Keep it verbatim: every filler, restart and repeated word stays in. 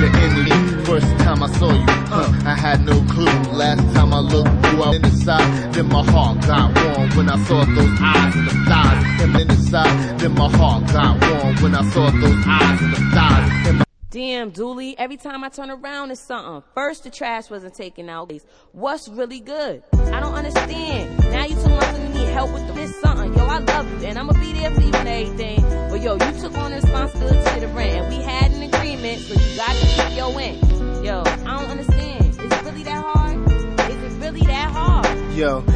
the energy. First time I saw you, uh, I had no clue. Last time I looked through, I was inside. Then my heart got warm when I saw those eyes and the thighs. And then inside, then my heart got warm when I saw those eyes and the thighs. And Damn, Dooley, every time I turn around it's something. First the trash wasn't taken out. What's really good? I don't understand. Now you talking about you need help with this something. Yo, I love you and I'ma be there for you and everything. But yo, you took on the responsibility to the rent and we had an agreement, so you got to keep your rent. Yo, I don't understand. Is it really that hard? Is it really that hard? Yo,